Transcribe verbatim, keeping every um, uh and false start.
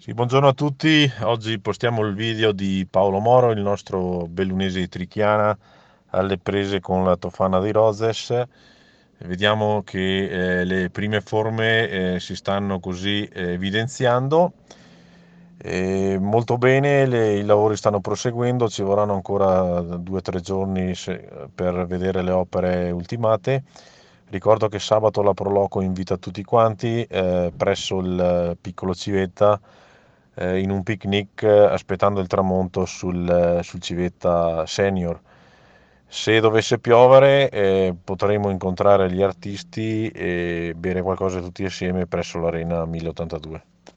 Sì, buongiorno a tutti. Oggi postiamo il video di Paolo Moro, il nostro bellunese di Trichiana, alle prese con la Tofana di Roses. Vediamo che eh, le prime forme eh, si stanno così eh, evidenziando. E molto bene, le- i lavori stanno proseguendo, ci vorranno ancora due o tre giorni se- per vedere le opere ultimate. Ricordo che sabato la Proloco invita tutti quanti eh, presso il piccolo Civetta eh, in un picnic eh, aspettando il tramonto sul, eh, sul Civetta Senior. Se dovesse piovere eh, potremo incontrare gli artisti e bere qualcosa tutti assieme presso l'Arena mille ottantadue.